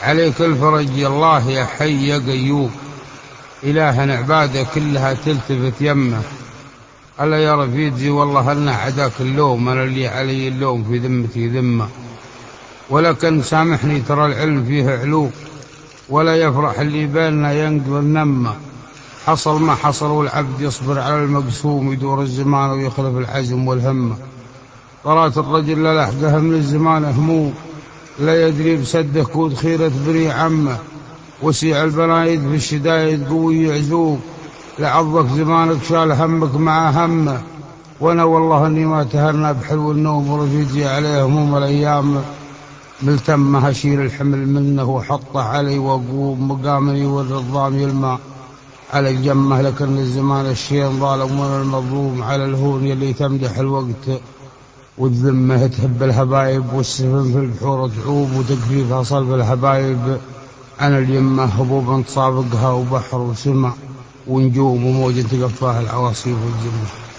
عليك الفرج يا الله يا حي يا قيوم، إلهنا عباده كلها تلتفت يمه. ألا يا رفيدي والله أنا عداك اللوم، أنا اللي علي اللوم في ذمتي ذمة، ولكن سامحني ترى العلم فيه علوم، ولا يفرح اللي بيننا ينقض النمة. حصل ما حصل والعبد يصبر على المقسوم، يدور الزمان ويخلف العزم والهمة. طرات الرجل لا لحقها من الزمان هموم، لا يدري بسده كود خيرة بري عمه. وسيع البنايد في الشدايد قوي عزوم، لعظك زمانك شال همك مع همه. وانا والله اني ما تهرنا بحلو النوم، ورفيجي عليه هموم الايام ملتمه. اشيل الحمل منه وحطه علي واقوم مقامني والرضام يلمع على الجمه. لكن الزمان الشين ظالم وانا المظلوم، على الهون يلي تمدح الوقت والذمه تهب الهبايب، والسفن في البحور تعوب وتكفيفها صلب الهبايب. أنا اليمة هبوبا تصابقها وبحر وسماء ونجوم وموج تقفاها العواصف والجمة.